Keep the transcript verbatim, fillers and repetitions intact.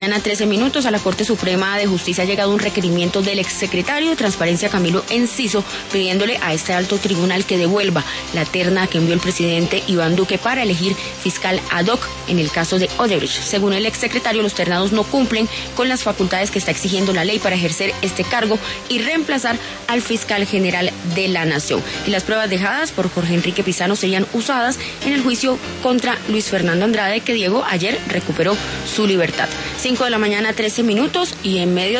A trece minutos, a la Corte Suprema de Justicia ha llegado un requerimiento del exsecretario de Transparencia Camilo Enciso pidiéndole a este alto tribunal que devuelva la terna que envió el presidente Iván Duque para elegir fiscal ad hoc en el caso de Odebrecht. Según el exsecretario, los ternados no cumplen con las facultades que está exigiendo la ley para ejercer este cargo y reemplazar al fiscal general de la Nación. Y las pruebas dejadas por Jorge Enrique Pizano serían usadas en el juicio contra Luis Fernando Andrade, que Diego ayer recuperó su libertad. cinco de la mañana, trece minutos, y en medio